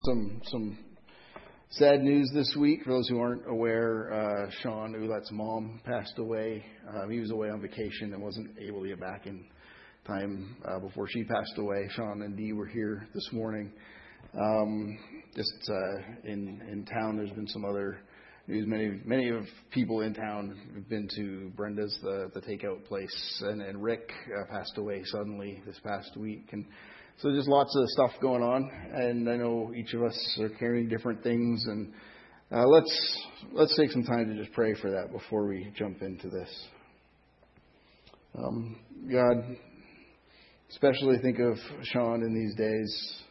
Some sad news this week. For those who aren't aware, Sean Ouellette's mom passed away. He was away on vacation and wasn't able to get back in time before she passed away. Sean and Dee were here this morning. In town, there's been some other news. Many of people in town have been to Brenda's, the takeout place, and Rick passed away suddenly this past week. And so just lots of stuff going on, and I know each of us are carrying different things, and let's take some time to just pray for that before we jump into this. God, especially think of Sean in these days,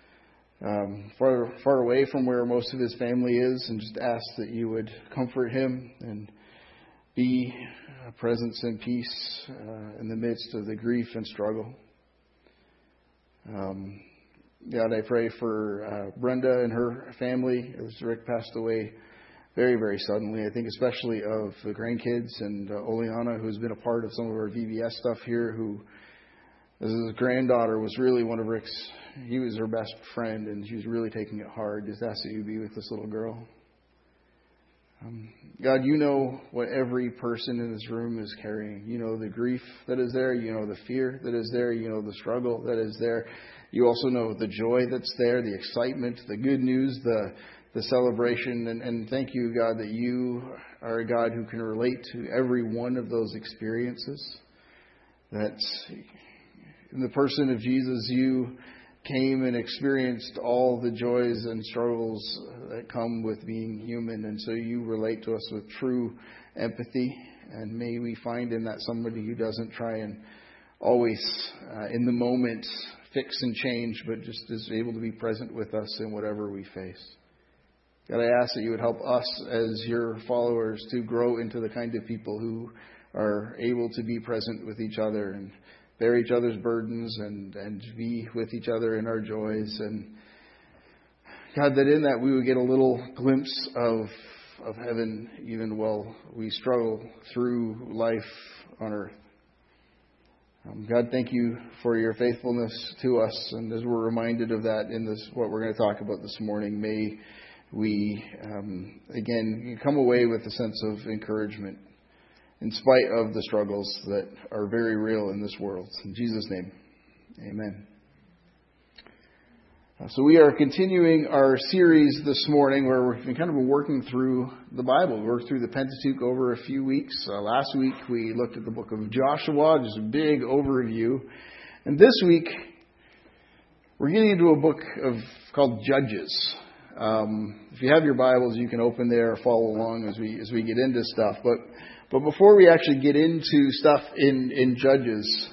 far away from where most of his family is, and just ask that you would comfort him and be a presence and peace in the midst of the grief and struggle. God, I pray for Brenda and her family as Rick passed away very, very suddenly. I think especially of the grandkids and Oleana, who's been a part of some of our VBS stuff here, who, as his granddaughter, was really one of Rick's, he was her best friend, and she was really taking it hard. Just ask that you be with this little girl. God, you know what every person in this room is carrying. You know the grief that is there. You know the fear that is there. You know the struggle that is there. You also know the joy that's there, the excitement, the good news, the celebration. And thank you, God, that you are a God who can relate to every one of those experiences. That in the person of Jesus, you came and experienced all the joys and struggles that come with being human. And so you relate to us with true empathy. And may we find in that somebody who doesn't try and always, in the moment, fix and change, but just is able to be present with us in whatever we face. God, I ask that you would help us as your followers to grow into the kind of people who are able to be present with each other and bear each other's burdens and be with each other in our joys. And God, that in that we would get a little glimpse of heaven even while we struggle through life on earth. God, thank you for your faithfulness to us. And as we're reminded of that in this, what we're going to talk about this morning, may we, again, come away with a sense of encouragement in spite of the struggles that are very real in this world. In Jesus' name, amen. So we are continuing our series this morning where we've been kind of working through the Bible. We worked through the Pentateuch over a few weeks. Last week we looked at the book of Joshua, just a big overview. And this week we're getting into a book called Judges. If you have your Bibles, you can open there or follow along as we get into stuff. But before we actually get into stuff in Judges,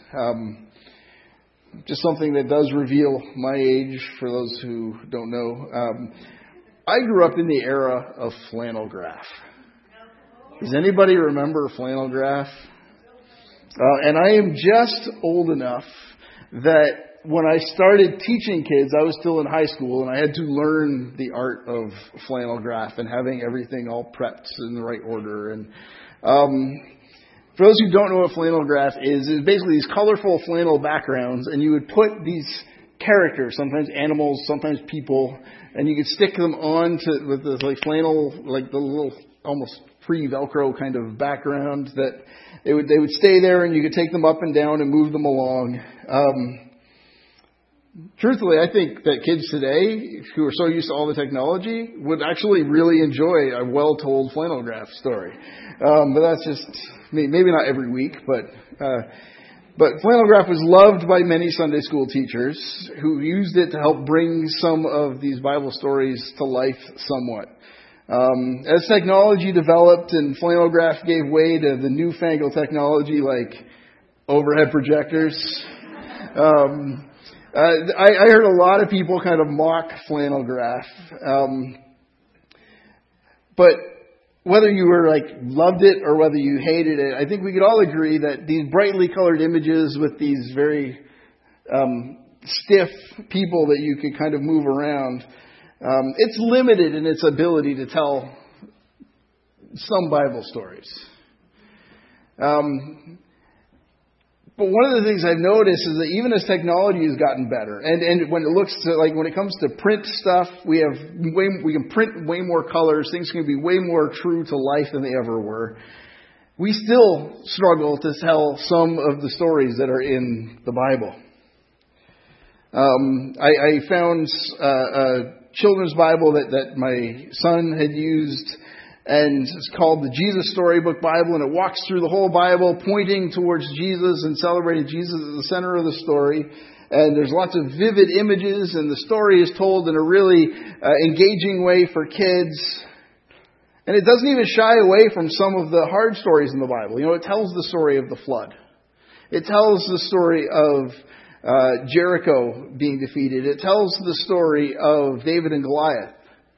just something that does reveal my age for those who don't know. I grew up in the era of flannel graph. Does anybody remember flannel graph? And I am just old enough that when I started teaching kids, I was still in high school, and I had to learn the art of flannel graph and having everything all prepped in the right order. And for those who don't know what flannel graph is, it's basically these colorful flannel backgrounds, and you would put these characters, sometimes animals, sometimes people, and you could stick them on with the flannel, like the little almost pre-Velcro kind of background that they would stay there, and you could take them up and down and move them along. Truthfully, I think that kids today who are so used to all the technology would actually really enjoy a well-told flannel graph story. But that's just maybe not every week, but flannel graph was loved by many Sunday school teachers who used it to help bring some of these Bible stories to life somewhat. As technology developed and flannel graph gave way to the newfangled technology like overhead projectors, I heard a lot of people kind of mock flannel graph. But whether you were loved it or whether you hated it, I think we could all agree that these brightly colored images with these very stiff people that you could kind of move around, it's limited in its ability to tell some Bible stories. But one of the things I've noticed is that even as technology has gotten better, and when it looks to, like, when it comes to print stuff, we can print way more colors. Things can be way more true to life than they ever were. We still struggle to tell some of the stories that are in the Bible. I found a children's Bible that my son had used, and it's called the Jesus Storybook Bible, and it walks through the whole Bible pointing towards Jesus and celebrating Jesus at the center of the story. And there's lots of vivid images, and the story is told in a really engaging way for kids. And it doesn't even shy away from some of the hard stories in the Bible. You know, it tells the story of the flood. It tells the story of Jericho being defeated. It tells the story of David and Goliath.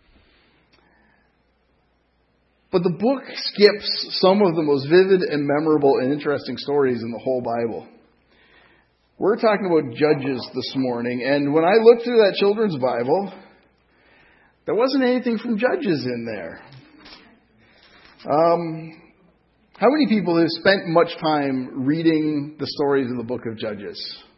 But the book skips some of the most vivid and memorable and interesting stories in the whole Bible. We're talking about Judges this morning, and when I looked through that children's Bible, there wasn't anything from Judges in there. How many people have spent much time reading the stories in the book of Judges?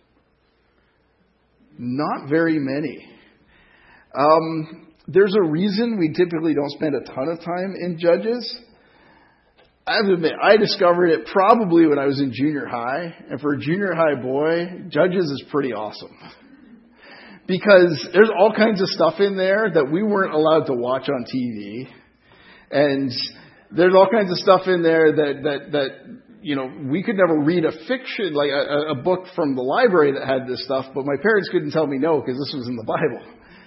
Not very many. There's a reason we typically don't spend a ton of time in Judges. I have to admit, I discovered it probably when I was in junior high. And for a junior high boy, Judges is pretty awesome. Because there's all kinds of stuff in there that we weren't allowed to watch on TV. And there's all kinds of stuff in there that you know, we could never read a fiction, like a book from the library that had this stuff, but my parents couldn't tell me no because this was in the Bible.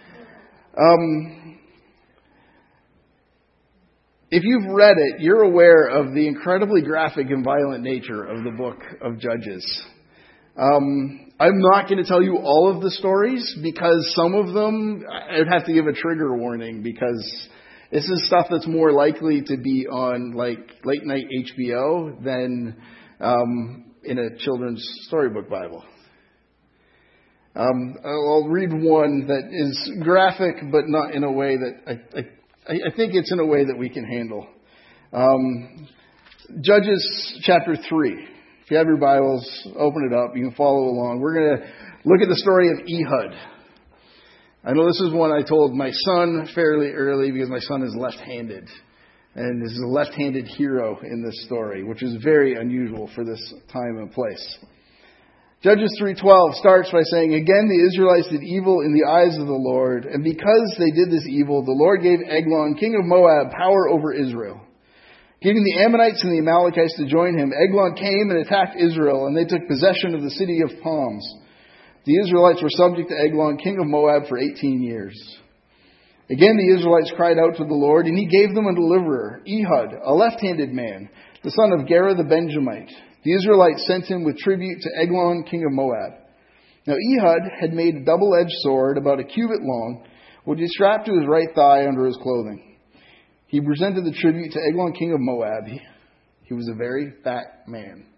If you've read it, you're aware of the incredibly graphic and violent nature of the book of Judges. I'm not going to tell you all of the stories because some of them I'd have to give a trigger warning because this is stuff that's more likely to be on like late night HBO than in a children's storybook Bible. I'll read one that is graphic, but not in a way that I think it's in a way that we can handle. Judges chapter 3. If you have your Bibles, open it up. You can follow along. We're going to look at the story of Ehud. I know this is one I told my son fairly early because my son is left-handed. And this is a left-handed hero in this story, which is very unusual for this time and place. Judges 3:12 starts by saying, "Again the Israelites did evil in the eyes of the Lord, and because they did this evil, the Lord gave Eglon, king of Moab, power over Israel. Giving the Ammonites and the Amalekites to join him, Eglon came and attacked Israel, and they took possession of the city of palms. The Israelites were subject to Eglon, king of Moab, for 18 years. Again the Israelites cried out to the Lord, and he gave them a deliverer, Ehud, a left-handed man, the son of Gera the Benjamite. The Israelites sent him with tribute to Eglon, king of Moab. Now Ehud had made a double-edged sword about a cubit long, which he strapped to his right thigh under his clothing. He presented the tribute to Eglon, king of Moab. He was a very fat man."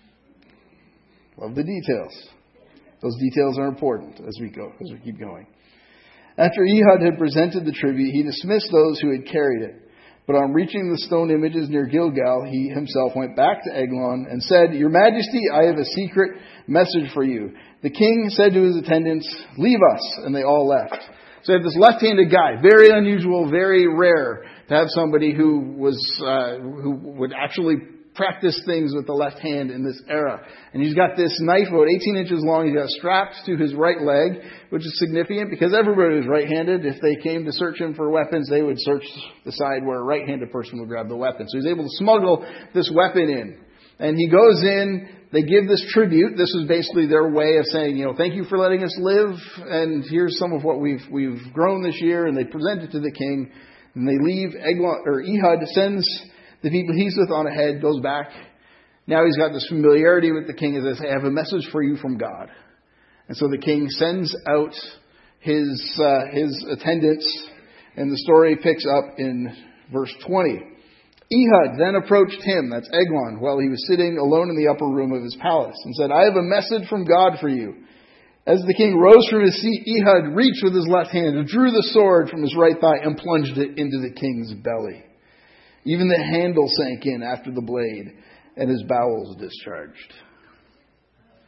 Love the details. Those details are important as we keep going. After Ehud had presented the tribute, he dismissed those who had carried it. But on reaching the stone images near Gilgal, he himself went back to Eglon and said, "Your Majesty, I have a secret message for you." The king said to his attendants, "Leave us," and they all left. So you have this left-handed guy, very unusual, very rare to have somebody who would actually practice things with the left hand in this era. And he's got this knife about 18 inches long. He's got strapped to his right leg, which is significant because everybody was right-handed. If they came to search him for weapons, they would search the side where a right-handed person would grab the weapon. So he's able to smuggle this weapon in. And he goes in, they give this tribute. This is basically their way of saying, you know, thank you for letting us live, and here's some of what we've grown this year. And they present it to the king, and they leave. Ehud sends the people he's with on ahead, goes back. Now he's got this familiarity with the king as they say, "I have a message for you from God." And so the king sends out his attendants, and the story picks up in verse 20. Ehud then approached him, that's Eglon, while he was sitting alone in the upper room of his palace, and said, "I have a message from God for you." As the king rose from his seat, Ehud reached with his left hand and drew the sword from his right thigh and plunged it into the king's belly. Even the handle sank in after the blade, and his bowels discharged.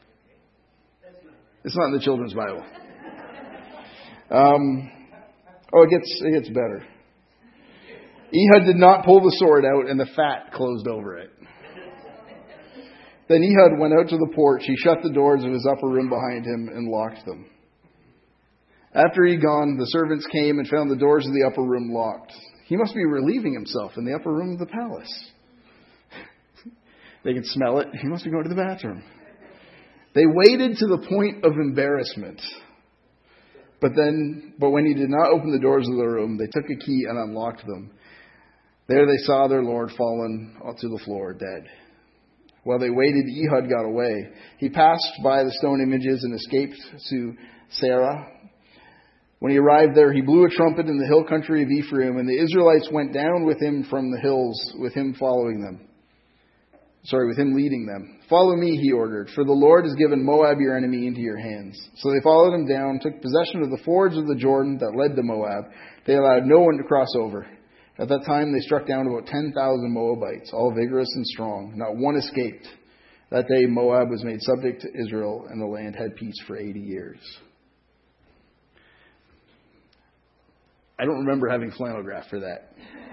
It's not in the children's Bible. It gets better. Ehud did not pull the sword out, and the fat closed over it. Then Ehud went out to the porch. He shut the doors of his upper room behind him and locked them. After he'd gone, the servants came and found the doors of the upper room locked. He must be relieving himself in the upper room of the palace. They could smell it. He must be going to the bathroom. They waited to the point of embarrassment. But when he did not open the doors of the room, they took a key and unlocked them. There they saw their Lord fallen to the floor, dead. While they waited, Ehud got away. He passed by the stone images and escaped to Sarah. When he arrived there, he blew a trumpet in the hill country of Ephraim, and the Israelites went down with him from the hills, with him leading them. Follow me, he ordered, for the Lord has given Moab, your enemy, into your hands. So they followed him down, took possession of the fords of the Jordan that led to Moab. They allowed no one to cross over. At that time, they struck down about 10,000 Moabites, all vigorous and strong. Not one escaped. That day, Moab was made subject to Israel, and the land had peace for 80 years. I don't remember having flannel graph for that.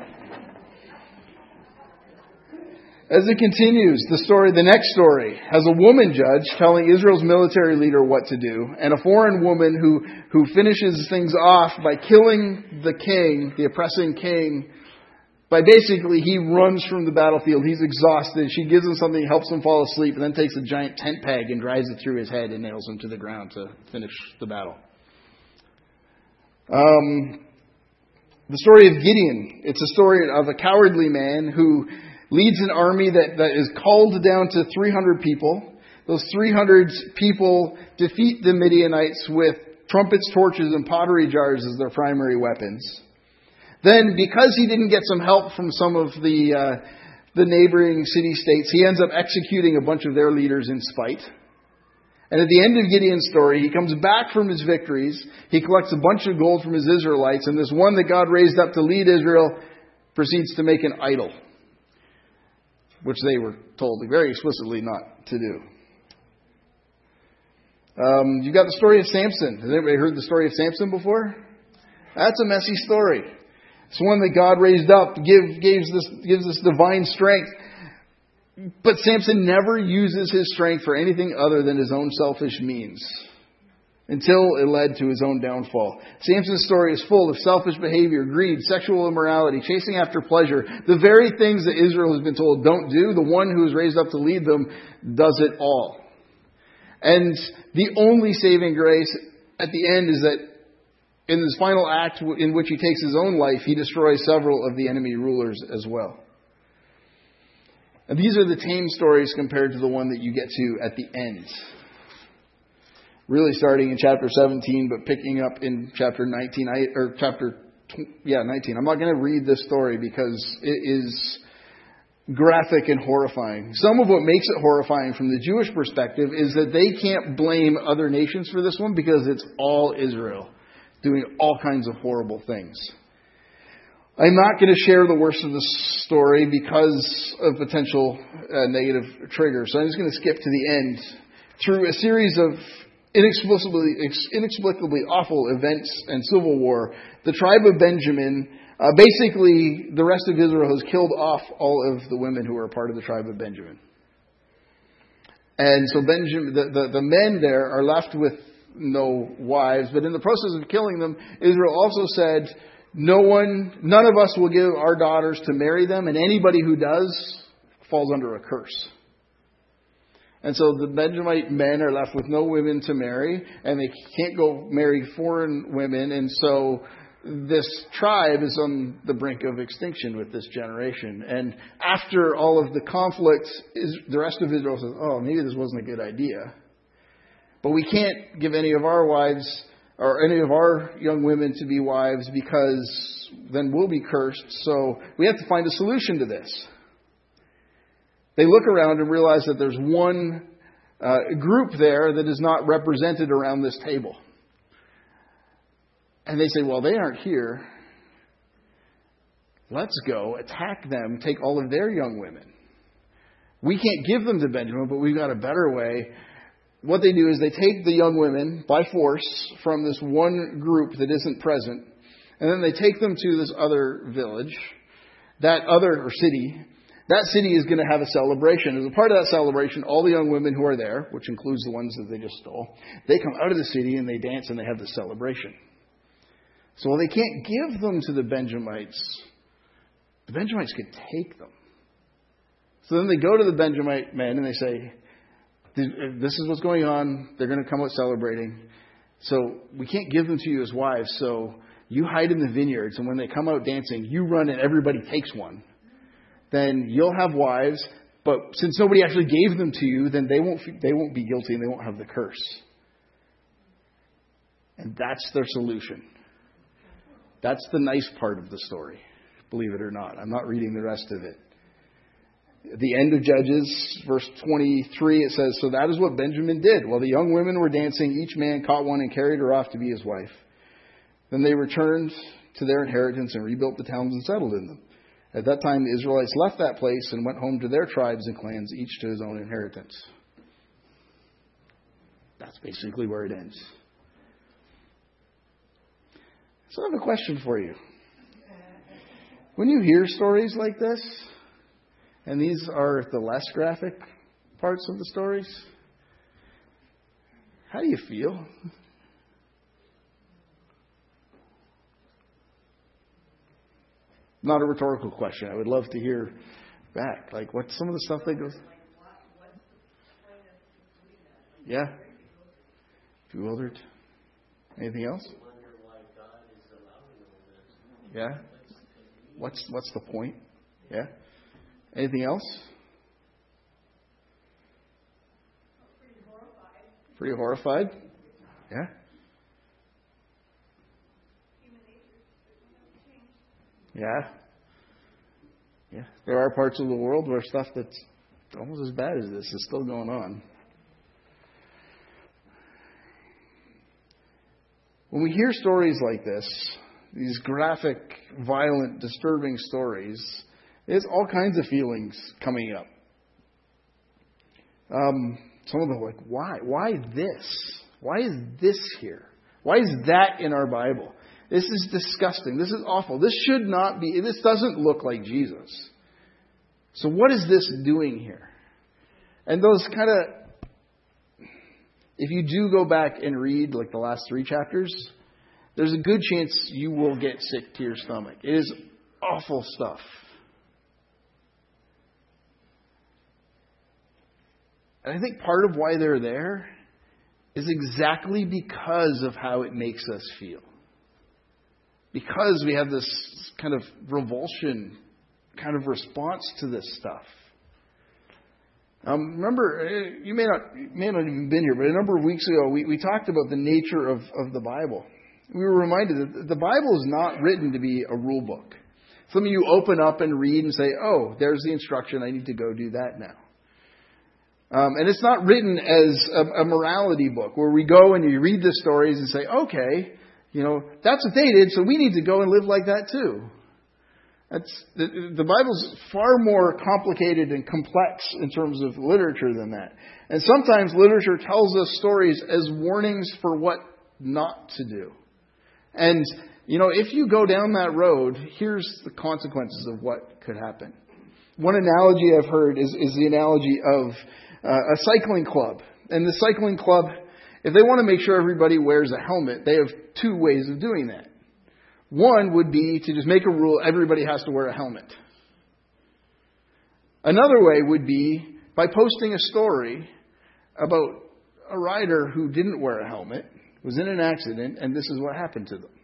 As it continues, the next story has a woman judge telling Israel's military leader what to do, and a foreign woman who finishes things off by killing the king, the oppressing king, by basically he runs from the battlefield. He's exhausted. She gives him something, helps him fall asleep, and then takes a giant tent peg and drives it through his head and nails him to the ground to finish the battle. The story of Gideon. It's a story of a cowardly man who leads an army that is called down to 300 people. Those 300 people defeat the Midianites with trumpets, torches, and pottery jars as their primary weapons. Then, because he didn't get some help from some of the neighboring city-states, he ends up executing a bunch of their leaders in spite. And at the end of Gideon's story, he comes back from his victories. He collects a bunch of gold from his Israelites, and this one that God raised up to lead Israel proceeds to make an idol, which they were told very explicitly not to do. You've got the story of Samson. Has anybody heard the story of Samson before? That's a messy story. It's one that God raised up, gives this divine strength. But Samson never uses his strength for anything other than his own selfish means, until it led to his own downfall. Samson's story is full of selfish behavior, greed, sexual immorality, chasing after pleasure. The very things that Israel has been told don't do, the one who is raised up to lead them does it all. And the only saving grace at the end is that in this final act in which he takes his own life, he destroys several of the enemy rulers as well. And these are the tame stories compared to the one that you get to at the end. Really starting in chapter 17, but picking up in chapter 19. 19. I'm not going to read this story because it is graphic and horrifying. Some of what makes it horrifying from the Jewish perspective is that they can't blame other nations for this one because it's all Israel doing all kinds of horrible things. I'm not going to share the worst of the story because of potential negative triggers. So I'm just going to skip to the end. Through a series of inexplicably awful events and civil war, the tribe of Benjamin, basically the rest of Israel has killed off all of the women who are a part of the tribe of Benjamin. And so the men there are left with no wives, but in the process of killing them, Israel also said, none of us will give our daughters to marry them, and anybody who does falls under a curse. And so the Benjamite men are left with no women to marry, and they can't go marry foreign women, and so this tribe is on the brink of extinction with this generation. And after all of the conflict, the rest of Israel says, oh, maybe this wasn't a good idea. But we can't give any of our wives or any of our young women to be wives because then we'll be cursed. So we have to find a solution to this. They look around and realize that there's one group there that is not represented around this table. And they say, well, they aren't here. Let's go attack them, take all of their young women. We can't give them to Benjamin, but we've got a better way. what they do is they take the young women by force from this one group that isn't present, and then they take them to this other village, or city. That city is going to have a celebration. As a part of that celebration, all the young women who are there, which includes the ones that they just stole, they come out of the city and they dance and they have the celebration. So while they can't give them to the Benjamites could take them. So then they go to the Benjamite men and they say, this is what's going on. They're going to come out celebrating. So we can't give them to you as wives. So you hide in the vineyards, and when they come out dancing, you run and everybody takes one. Then you'll have wives, but since nobody actually gave them to you, then they won't be guilty and they won't have the curse. And that's their solution. That's the nice part of the story, believe it or not. I'm not reading the rest of it. At the end of Judges, verse 23, it says, "So that is what Benjamin did. While the young women were dancing, each man caught one and carried her off to be his wife. Then they returned to their inheritance and rebuilt the towns and settled in them. At that time, the Israelites left that place and went home to their tribes and clans, each to his own inheritance." That's basically where it ends. So I have a question for you. When you hear stories like this, and these are the less graphic parts of the stories, how do you feel? Not a rhetorical question. I would love to hear back. Like, what's some of the stuff that goes... Yeah? Bewildered? Anything else? Yeah? What's the point? Yeah? Anything else? Pretty horrified? Yeah? Yeah. Yeah. There are parts of the world where stuff that's almost as bad as this is still going on. When we hear stories like this, these graphic, violent, disturbing stories, there's all kinds of feelings coming up. Some of them are like, why? Why this? Why is this here? Why is that in our Bible? This is disgusting. This is awful. This should not be. This doesn't look like Jesus. So what is this doing here? And those kind of, if you do go back and read like the last 3 chapters, there's a good chance you will get sick to your stomach. It is awful stuff. And I think part of why they're there is exactly because of how it makes us feel. Because we have this kind of revulsion kind of response to this stuff. Remember, you may not have been here, but a number of weeks ago we talked about the nature of the Bible. We were reminded that the Bible is not written to be a rule book. Some of you open up and read and say, oh, there's the instruction, I need to go do that now. And it's not written as a morality book where we go and you read the stories and say, okay, that's what they did, so we need to go and live like that too. The Bible's far more complicated and complex in terms of literature than that. And sometimes literature tells us stories as warnings for what not to do. And, if you go down that road, here's the consequences of what could happen. One analogy I've heard is the analogy of a cycling club. And the cycling club, if they want to make sure everybody wears a helmet, they have 2 ways of doing that. One would be to just make a rule, everybody has to wear a helmet. Another way would be by posting a story about a rider who didn't wear a helmet, was in an accident, and this is what happened to them.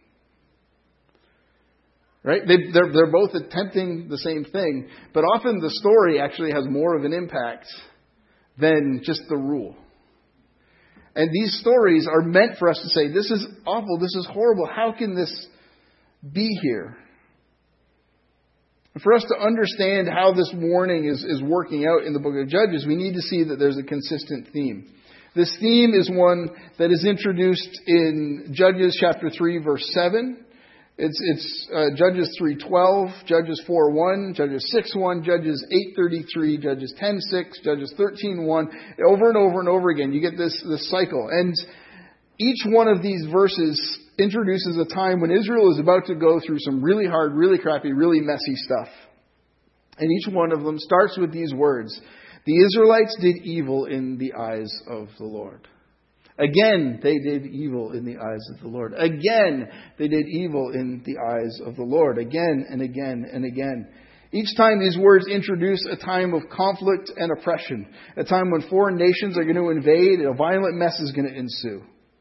Right? They're both attempting the same thing, but often the story actually has more of an impact than just the rule. And these stories are meant for us to say, this is awful, this is horrible, how can this be here? And for us to understand how this warning is working out in the book of Judges, we need to see that there's a consistent theme. This theme is one that is introduced in Judges chapter 3, verse 7. It's Judges 3:12, Judges 4:1, Judges 6:1, Judges 8:33, Judges 10:6, Judges 13:1. Over and over and over again, you get this cycle. And each one of these verses introduces a time when Israel is about to go through some really hard, really crappy, really messy stuff. And each one of them starts with these words: the Israelites did evil in the eyes of the Lord. Again, they did evil in the eyes of the Lord. Again, they did evil in the eyes of the Lord. Again and again and again. Each time these words introduce a time of conflict and oppression, a time when foreign nations are going to invade and a violent mess is going to ensue.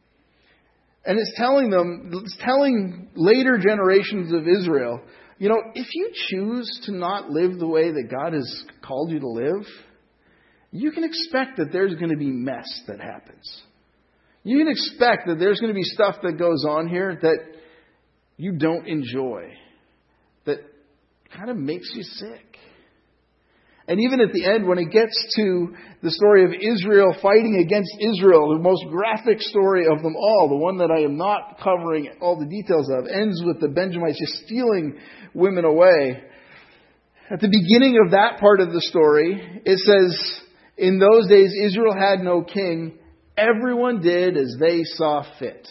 And it's telling later generations of Israel, if you choose to not live the way that God has called you to live, you can expect that there's going to be mess that happens. You can expect that there's going to be stuff that goes on here that you don't enjoy, that kind of makes you sick. And even at the end, when it gets to the story of Israel fighting against Israel, the most graphic story of them all, the one that I am not covering all the details of, ends with the Benjamites just stealing women away. At the beginning of that part of the story, it says, in those days Israel had no king. Everyone did as they saw fit.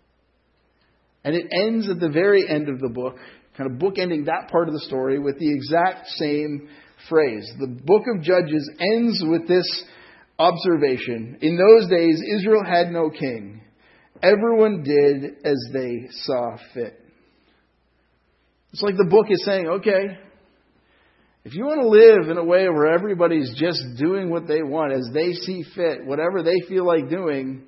And it ends at the very end of the book, kind of bookending that part of the story with the exact same phrase. The book of Judges ends with this observation: in those days, Israel had no king. Everyone did as they saw fit. It's like the book is saying, okay, if you want to live in a way where everybody's just doing what they want as they see fit, whatever they feel like doing,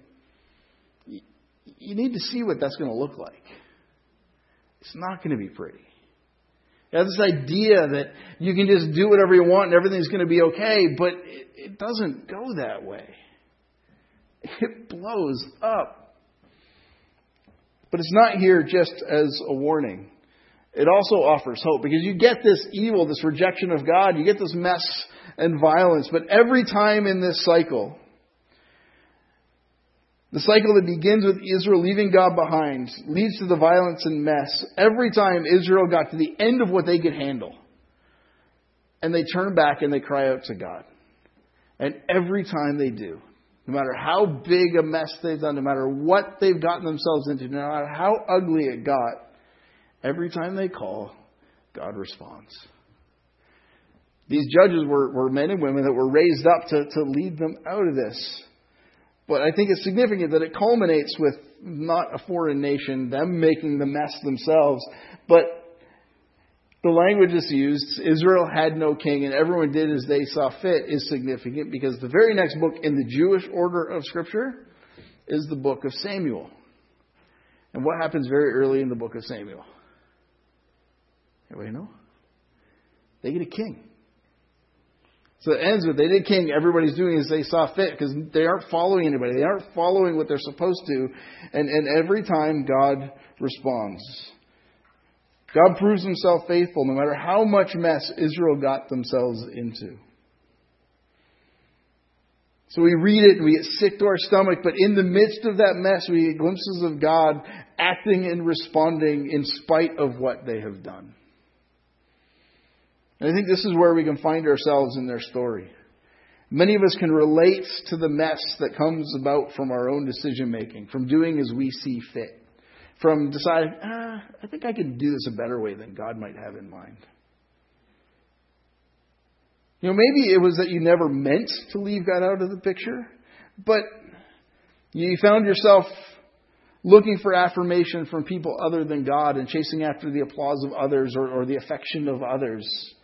you need to see what that's going to look like. It's not going to be pretty. You have this idea that you can just do whatever you want and everything's going to be okay, but it doesn't go that way. It blows up. But it's not here just as a warning. It also offers hope, because you get this evil, this rejection of God, you get this mess and violence, but every time in this cycle, the cycle that begins with Israel leaving God behind leads to the violence and mess. Every time Israel got to the end of what they could handle, and they turn back and they cry out to God. And every time they do, no matter how big a mess they've done, no matter what they've gotten themselves into, no matter how ugly it got, every time they call, God responds. These judges were men and women that were raised up to lead them out of this. But I think it's significant that it culminates with not a foreign nation, them making the mess themselves, but the language that's used, Israel had no king and everyone did as they saw fit, is significant because the very next book in the Jewish order of Scripture is the book of Samuel. And what happens very early in the book of Samuel? Anybody know? They get a king. So it ends with they did king. Everybody's doing as they saw fit because they aren't following anybody. They aren't following what they're supposed to. And every time God responds. God proves himself faithful no matter how much mess Israel got themselves into. So we read it and we get sick to our stomach, but in the midst of that mess we get glimpses of God acting and responding in spite of what they have done. And I think this is where we can find ourselves in their story. Many of us can relate to the mess that comes about from our own decision making, from doing as we see fit, from deciding, I think I could do this a better way than God might have in mind. Maybe it was that you never meant to leave God out of the picture, but you found yourself looking for affirmation from people other than God and chasing after the applause of others or the affection of others.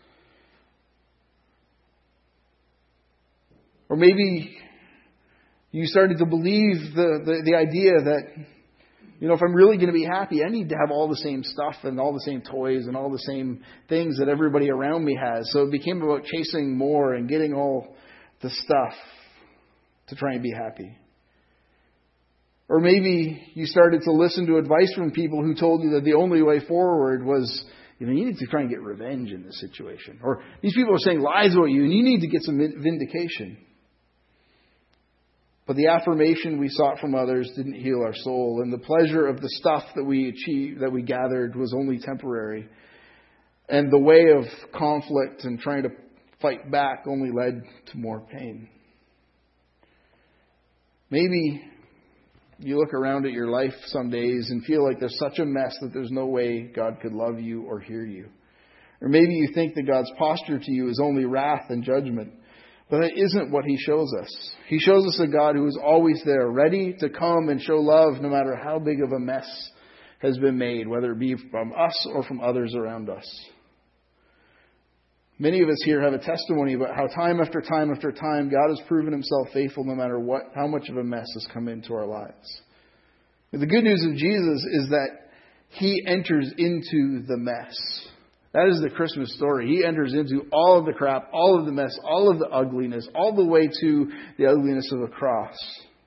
Or maybe you started to believe the idea that, if I'm really going to be happy, I need to have all the same stuff and all the same toys and all the same things that everybody around me has. So it became about chasing more and getting all the stuff to try and be happy. Or maybe you started to listen to advice from people who told you that the only way forward was, you need to try and get revenge in this situation. Or these people are saying lies about you and you need to get some vindication. But the affirmation we sought from others didn't heal our soul, and the pleasure of the stuff that we achieved, that we gathered, was only temporary. And the way of conflict and trying to fight back only led to more pain. Maybe you look around at your life some days and feel like there's such a mess that there's no way God could love you or hear you. Or maybe you think that God's posture to you is only wrath and judgment. But that isn't what He shows us. He shows us a God who is always there, ready to come and show love no matter how big of a mess has been made, whether it be from us or from others around us. Many of us here have a testimony about how time after time after time God has proven Himself faithful no matter how much of a mess has come into our lives. But the good news of Jesus is that He enters into the mess. That is the Christmas story. He enters into all of the crap, all of the mess, all of the ugliness, all the way to the ugliness of the cross,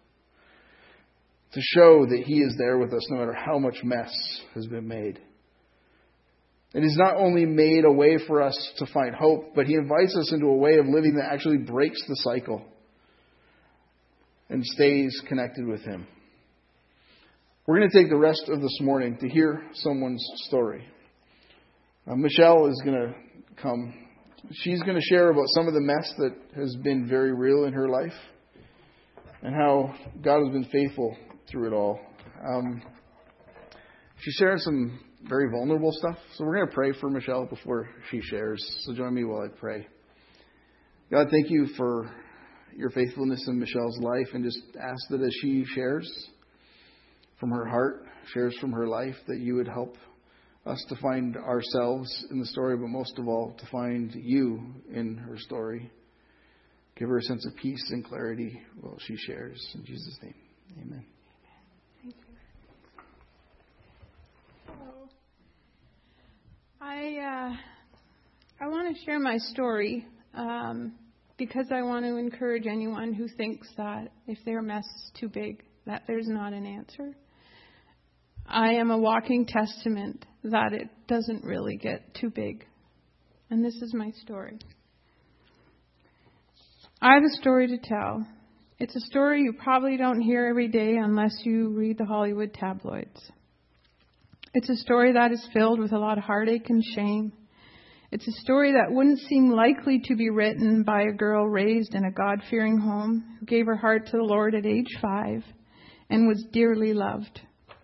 to show that He is there with us no matter how much mess has been made. And He's not only made a way for us to find hope, but He invites us into a way of living that actually breaks the cycle and stays connected with Him. We're going to take the rest of this morning to hear someone's story. Michelle is going to come. She's going to share about some of the mess that has been very real in her life and how God has been faithful through it all. She shared some very vulnerable stuff. So we're going to pray for Michelle before she shares. So join me while I pray. God, thank You for Your faithfulness in Michelle's life, and just ask that as she shares from her heart, shares from her life, that You would help us to find ourselves in the story, but most of all, to find You in her story. Give her a sense of peace and clarity while she shares. In Jesus' name, amen. Thank you. I want to share my story because I want to encourage anyone who thinks that if their mess is too big, that there's not an answer. I am a walking testament that it doesn't really get too big. And this is my story. I have a story to tell. It's a story you probably don't hear every day unless you read the Hollywood tabloids. It's a story that is filled with a lot of heartache and shame. It's a story that wouldn't seem likely to be written by a girl raised in a God-fearing home who gave her heart to the Lord at age 5 and was dearly loved.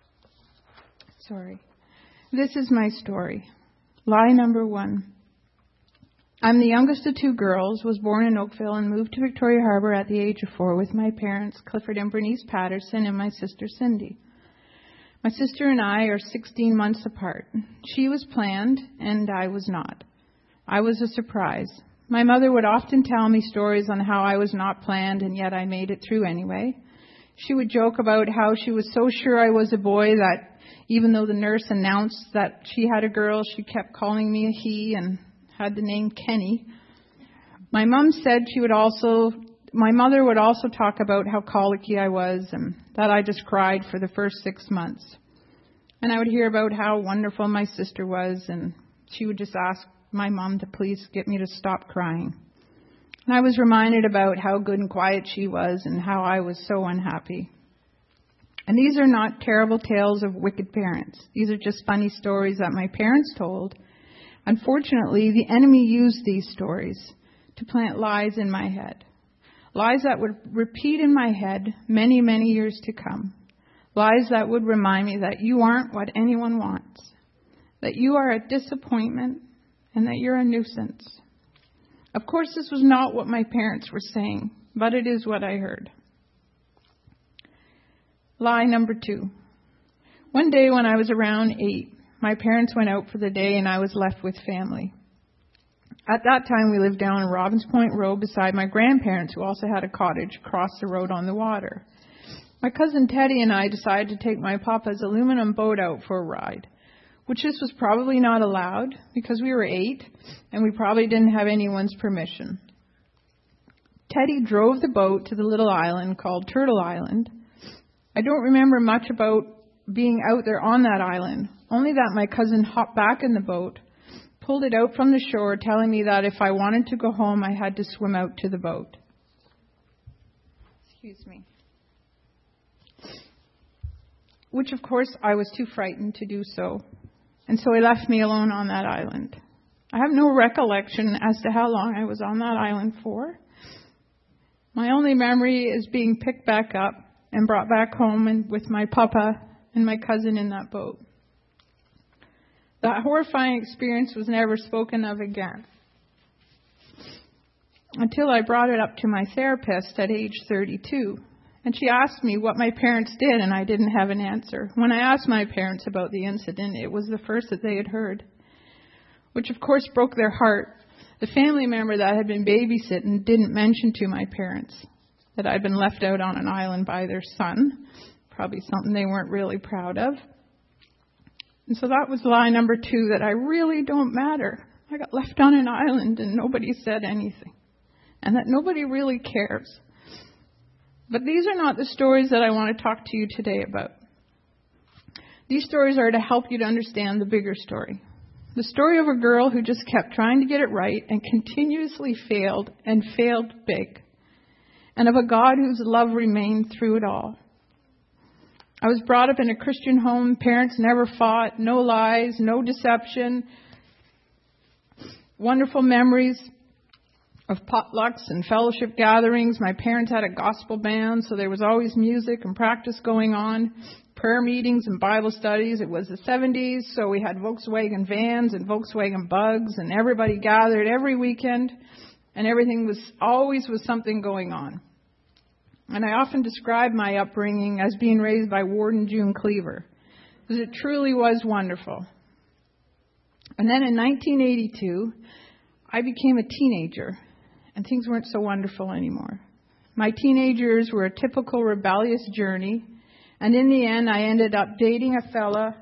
This is my story. Lie number 1. I'm the youngest of 2 girls, was born in Oakville and moved to Victoria Harbour at the age of 4 with my parents, Clifford and Bernice Patterson, and my sister Cindy. My sister and I are 16 months apart. She was planned and I was not. I was a surprise. My mother would often tell me stories on how I was not planned and yet I made it through anyway. She would joke about how she was so sure I was a boy that even though the nurse announced that she had a girl, she kept calling me a he and had the name Kenny. My mother would also talk about how colicky I was and that I just cried for the first 6 months. And I would hear about how wonderful my sister was, and she would just ask my mom to please get me to stop crying. And I was reminded about how good and quiet she was and how I was so unhappy. And these are not terrible tales of wicked parents. These are just funny stories that my parents told. Unfortunately, the enemy used these stories to plant lies in my head. Lies that would repeat in my head many, many years to come. Lies that would remind me that you aren't what anyone wants. That you are a disappointment and that you're a nuisance. Of course, this was not what my parents were saying, but it is what I heard. Lie number 2. One day when I was around 8, my parents went out for the day and I was left with family. At that time, we lived down in Robbins Point Road beside my grandparents, who also had a cottage across the road on the water. My cousin Teddy and I decided to take my papa's aluminum boat out for a ride, which this was probably not allowed because we were 8 and we probably didn't have anyone's permission. Teddy drove the boat to the little island called Turtle Island. I don't remember much about being out there on that island, only that my cousin hopped back in the boat, pulled it out from the shore, telling me that if I wanted to go home, I had to swim out to the boat. Excuse me. which of course I was too frightened to do so. And so he left me alone on that island. I have no recollection as to how long I was on that island for. My only memory is being picked back up and brought back home and with my papa and my cousin in that boat. That horrifying experience was never spoken of again, until I brought it up to my therapist at age 32. And she asked me what my parents did, and I didn't have an answer. When I asked my parents about the incident, it was the first that they had heard, which of course broke their heart. The family member that had been babysitting didn't mention to my parents that I'd been left out on an island by their son, probably something they weren't really proud of. And so that was lie number 2, that I really don't matter. I got left on an island and nobody said anything, and that nobody really cares. But these are not the stories that I want to talk to you today about. These stories are to help you to understand the bigger story. The story of a girl who just kept trying to get it right and continuously failed and failed big. And of a God whose love remained through it all. I was brought up in a Christian home. Parents never fought. No lies, no deception. Wonderful memories of potlucks and fellowship gatherings. My parents had a gospel band, so there was always music and practice going on. Prayer meetings and Bible studies. It was the 70s, so we had Volkswagen vans and Volkswagen bugs, and everybody gathered every weekend, and everything was always something going on. And I often describe my upbringing as being raised by Ward and June Cleaver, because it truly was wonderful. And then in 1982, I became a teenager, and things weren't so wonderful anymore. My teenage years were a typical rebellious journey, and in the end, I ended up dating a fella,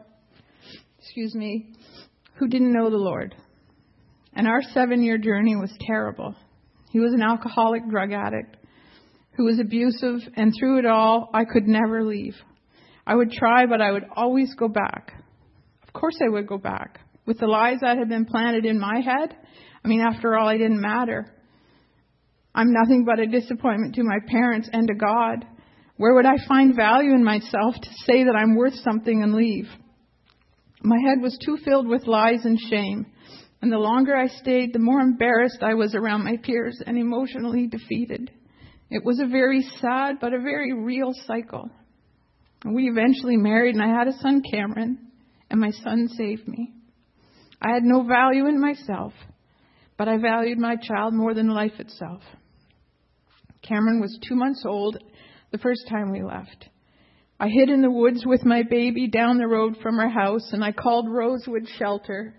who didn't know the Lord. And our 7-year journey was terrible. He was an alcoholic drug addict who was abusive, and through it all, I could never leave. I would try, but I would always go back. Of course I would go back. With the lies that had been planted in my head, after all, I didn't matter. I'm nothing but a disappointment to my parents and to God. Where would I find value in myself to say that I'm worth something and leave? My head was too filled with lies and shame, and the longer I stayed, the more embarrassed I was around my peers and emotionally defeated. It was a very sad but a very real cycle. And we eventually married, and I had a son, Cameron, and my son saved me. I had no value in myself, but I valued my child more than life itself. Cameron was 2 months old the first time we left. I hid in the woods with my baby down the road from our house, and I called Rosewood Shelter.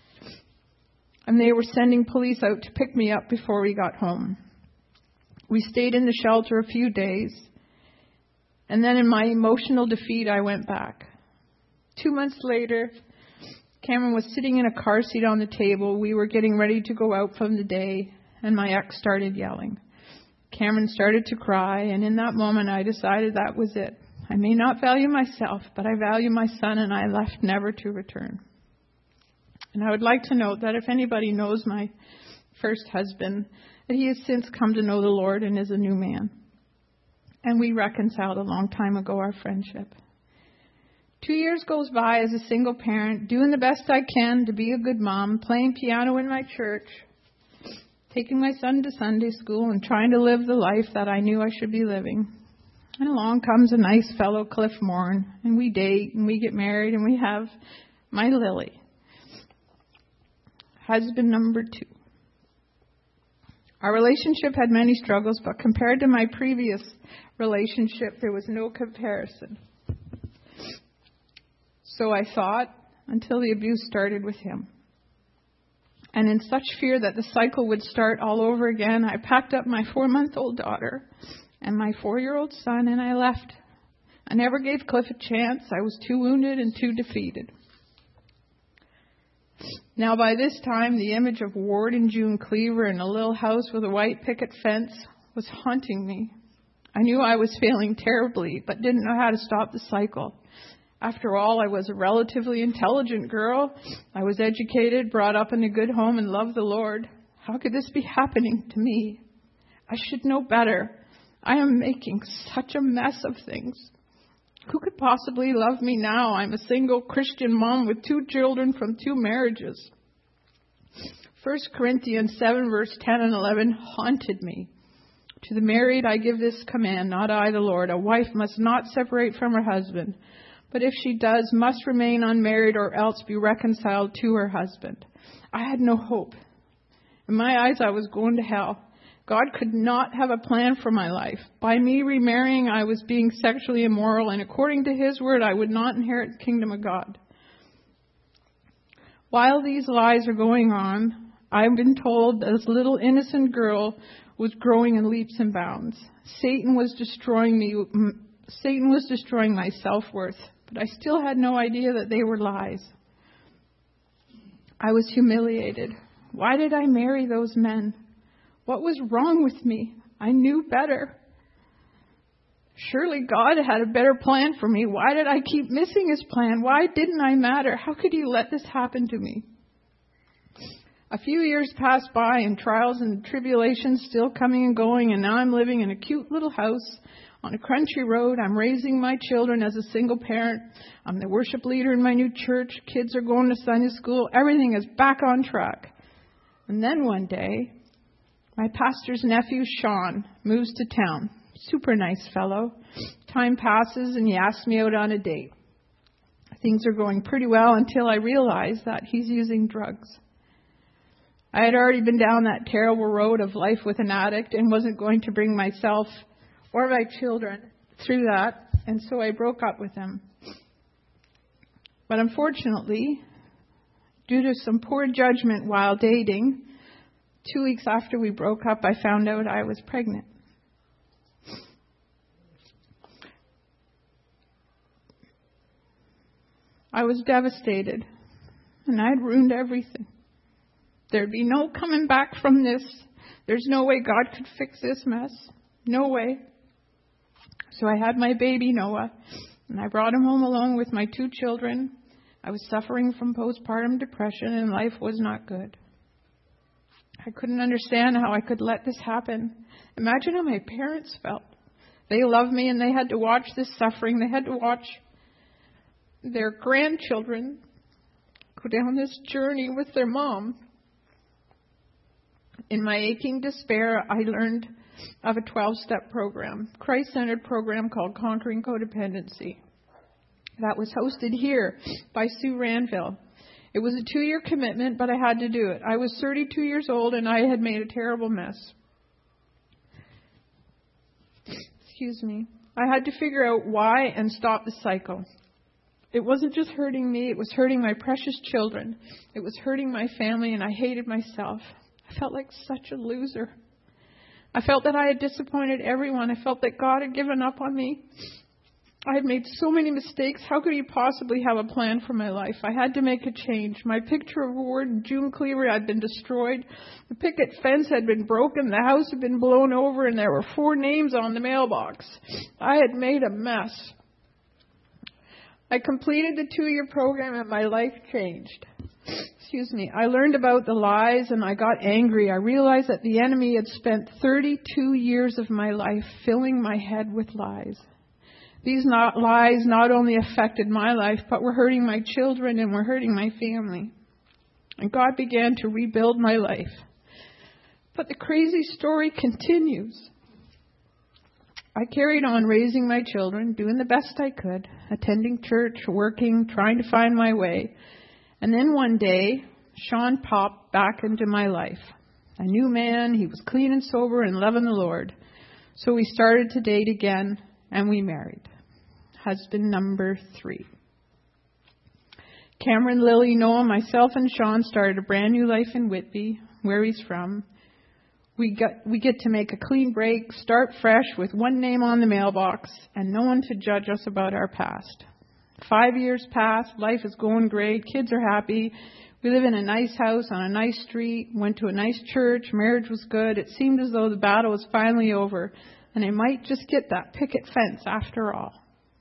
And they were sending police out to pick me up before we got home. We stayed in the shelter a few days, and then in my emotional defeat, I went back. 2 months later, Cameron was sitting in a car seat on the table. We were getting ready to go out from the day, and my ex started yelling. Cameron started to cry, and in that moment, I decided that was it. I may not value myself, but I value my son, and I left never to return. And I would like to note that if anybody knows my first husband, that he has since come to know the Lord and is a new man. And we reconciled a long time ago our friendship. 2 years goes by as a single parent, doing the best I can to be a good mom, playing piano in my church, taking my son to Sunday school, and trying to live the life that I knew I should be living. And along comes a nice fellow, Cliff Moran, and we date, and we get married, and we have my Lily, husband number 2. Our relationship had many struggles, but compared to my previous relationship, there was no comparison. So I thought, until the abuse started with him. And in such fear that the cycle would start all over again, I packed up my 4-month-old daughter and my 4-year-old son, and I left. I never gave Cliff a chance. I was too wounded and too defeated. Now, by this time, the image of Ward and June Cleaver in a little house with a white picket fence was haunting me. I knew I was failing terribly, but didn't know how to stop the cycle. After all, I was a relatively intelligent girl. I was educated, brought up in a good home, and loved the Lord. How could this be happening to me? I should know better. I am making such a mess of things. Who could possibly love me now? I'm a single Christian mom with 2 children from 2 marriages. 1 Corinthians 7 verse 10 and 11 haunted me. To the married I give this command, not I the Lord. A wife must not separate from her husband, but if she does, must remain unmarried or else be reconciled to her husband. I had no hope. In my eyes, I was going to hell. God could not have a plan for my life. By me remarrying, I was being sexually immoral, and according to His word, I would not inherit the kingdom of God. While these lies are going on, I've been told this little innocent girl was growing in leaps and bounds. Satan was destroying me. Satan was destroying my self-worth, but I still had no idea that they were lies. I was humiliated. Why did I marry those men? What was wrong with me? I knew better. Surely God had a better plan for me. Why did I keep missing His plan? Why didn't I matter? How could He let this happen to me? A few years passed by and trials and tribulations still coming and going, and now I'm living in a cute little house on a country road. I'm raising my children as a single parent. I'm the worship leader in my new church. Kids are going to Sunday school. Everything is back on track. And then one day, my pastor's nephew, Sean, moves to town. Super nice fellow. Time passes and he asks me out on a date. Things are going pretty well until I realize that he's using drugs. I had already been down that terrible road of life with an addict and wasn't going to bring myself or my children through that, and so I broke up with him. But unfortunately, due to some poor judgment while dating, 2 weeks after we broke up, I found out I was pregnant. I was devastated, and I'd ruined everything. There'd be no coming back from this. There's no way God could fix this mess. No way. So I had my baby, Noah, and I brought him home along with my 2 children. I was suffering from postpartum depression, and life was not good. I couldn't understand how I could let this happen. Imagine how my parents felt. They loved me, and they had to watch this suffering. They had to watch their grandchildren go down this journey with their mom. In my aching despair, I learned of a 12-step program, Christ-centered program called Conquering Codependency. That was hosted here by Sue Ranville. It was a 2-year commitment, but I had to do it. I was 32 years old, and I had made a terrible mess. Excuse me. I had to figure out why and stop the cycle. It wasn't just hurting me, it was hurting my precious children. It was hurting my family, and I hated myself. I felt like such a loser. I felt that I had disappointed everyone. I felt that God had given up on me. I had made so many mistakes. How could He possibly have a plan for my life? I had to make a change. My picture of Ward June Cleaver had been destroyed. The picket fence had been broken. The house had been blown over, and there were 4 names on the mailbox. I had made a mess. I completed the 2-year program, and my life changed. I learned about the lies, and I got angry. I realized that the enemy had spent 32 years of my life filling my head with lies. These lies not only affected my life, but were hurting my children and were hurting my family. And God began to rebuild my life. But the crazy story continues. I carried on raising my children, doing the best I could, attending church, working, trying to find my way. And then one day, Sean popped back into my life. A new man, he was clean and sober and loving the Lord. So we started to date again, and we married. Husband number 3. Cameron, Lily, Noah, myself, and Sean started a brand new life in Whitby, where he's from. We get to make a clean break, start fresh with 1 name on the mailbox, and no one to judge us about our past. 5 years passed, life is going great, kids are happy. We live in a nice house on a nice street, went to a nice church, marriage was good. It seemed as though the battle was finally over, and I might just get that picket fence after all.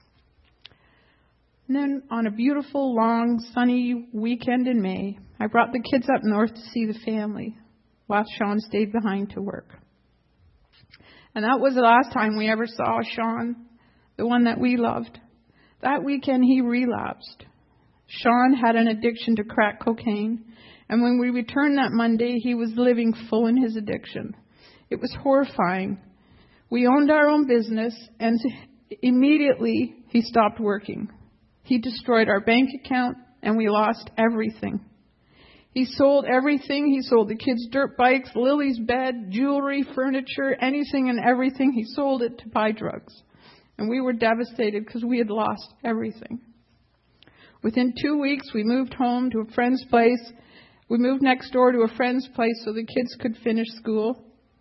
And then on a beautiful, long, sunny weekend in May, I brought the kids up north to see the family, while Sean stayed behind to work. And that was the last time we ever saw Sean, the one that we loved. That weekend, he relapsed. Sean had an addiction to crack cocaine, and when we returned that Monday, he was living full in his addiction. It was horrifying. We owned our own business, and immediately he stopped working. He destroyed our bank account, and we lost everything. He sold everything. He sold the kids' dirt bikes, Lily's bed, jewelry, furniture, anything and everything. He sold it to buy drugs. And we were devastated because we had lost everything. Within 2 weeks, we moved home to a friend's place. We moved next door to a friend's place so the kids could finish school.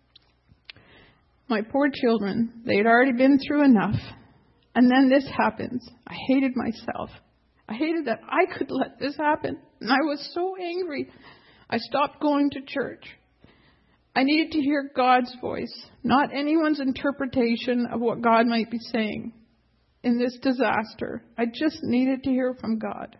My poor children, they had already been through enough. And then this happens. I hated myself. I hated that I could let this happen. And I was so angry. I stopped going to church. I needed to hear God's voice, not anyone's interpretation of what God might be saying. In this disaster, I just needed to hear from God.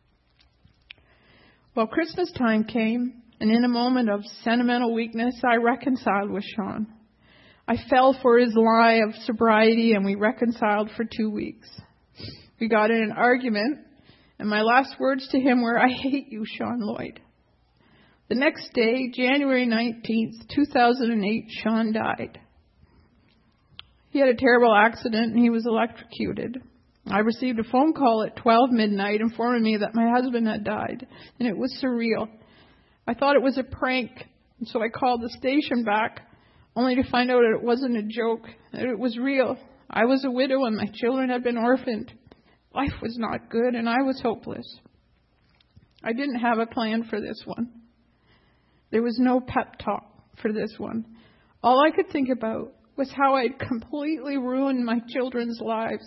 Well, Christmas time came, and in a moment of sentimental weakness, I reconciled with Sean. I fell for his lie of sobriety, and we reconciled for 2 weeks. We got in an argument, and my last words to him were, "I hate you, Sean Lloyd." The next day, January 19th, 2008, Sean died. He had a terrible accident and he was electrocuted. I received a phone call at 12 midnight informing me that my husband had died, and it was surreal. I thought it was a prank, and so I called the station back, only to find out that it wasn't a joke, that it was real. I was a widow and my children had been orphaned. Life was not good and I was hopeless. I didn't have a plan for this one. There was no pep talk for this one. All I could think about was how I'd completely ruined my children's lives.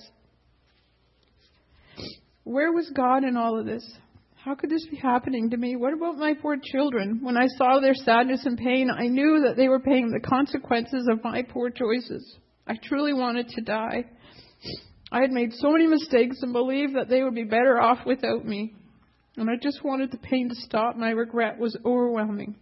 Where was God in all of this? How could this be happening to me? What about my poor children? When I saw their sadness and pain, I knew that they were paying the consequences of my poor choices. I truly wanted to die. I had made so many mistakes and believed that they would be better off without me. And I just wanted the pain to stop. My regret was overwhelming.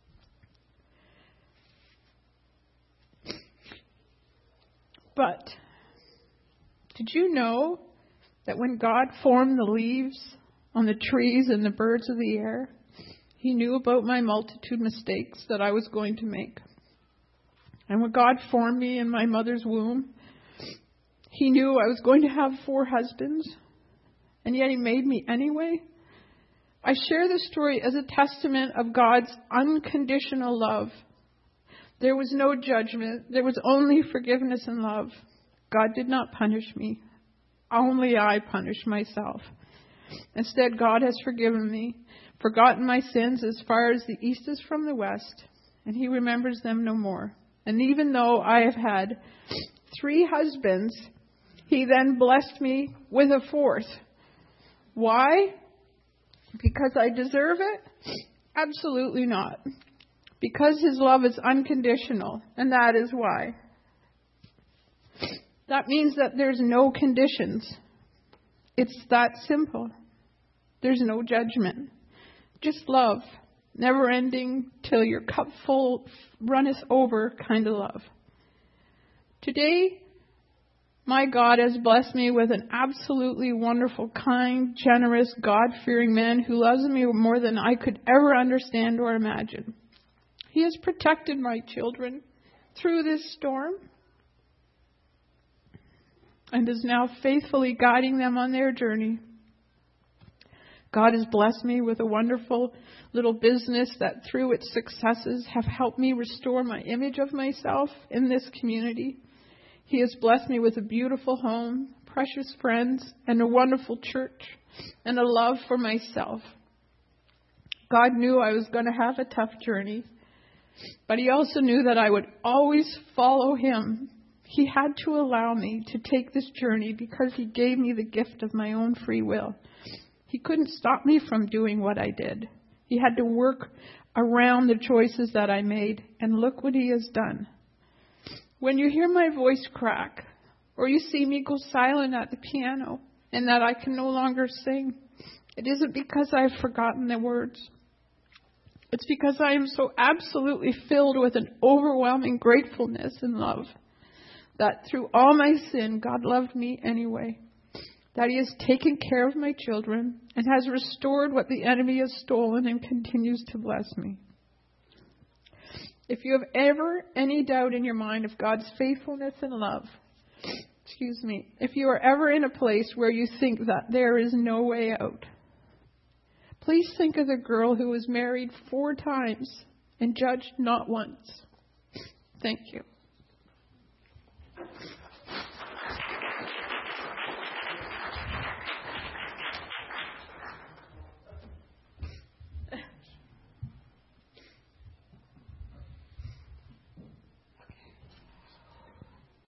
But did you know that when God formed the leaves on the trees and the birds of the air, He knew about my multitude mistakes that I was going to make? And when God formed me in my mother's womb, He knew I was going to have 4 husbands, and yet He made me anyway. I share this story as a testament of God's unconditional love. There was no judgment. There was only forgiveness and love. God did not punish me. Only I punished myself. Instead, God has forgiven me, forgotten my sins as far as the east is from the west, and He remembers them no more. And even though I have had 3 husbands, He then blessed me with a 4th. Why? Because I deserve it? Absolutely not. Because His love is unconditional, and that is why. That means that there's no conditions. It's that simple. There's no judgment. Just love. Never ending till your cup full runneth over kind of love. Today, my God has blessed me with an absolutely wonderful, kind, generous, God-fearing man who loves me more than I could ever understand or imagine. He has protected my children through this storm and is now faithfully guiding them on their journey. God has blessed me with a wonderful little business that through its successes have helped me restore my image of myself in this community. He has blessed me with a beautiful home, precious friends, and a wonderful church, and a love for myself. God knew I was going to have a tough journey, but He also knew that I would always follow Him. He had to allow me to take this journey because He gave me the gift of my own free will. He couldn't stop me from doing what I did. He had to work around the choices that I made, and look what He has done. When you hear my voice crack, or you see me go silent at the piano, and that I can no longer sing, it isn't because I've forgotten the words. It's because I am so absolutely filled with an overwhelming gratefulness and love that through all my sin, God loved me anyway. that He has taken care of my children and has restored what the enemy has stolen and continues to bless me. If you have ever any doubt in your mind of God's faithfulness and love, if you are ever in a place where you think that there is no way out, please think of the girl who was married 4 times and judged not once. Thank you.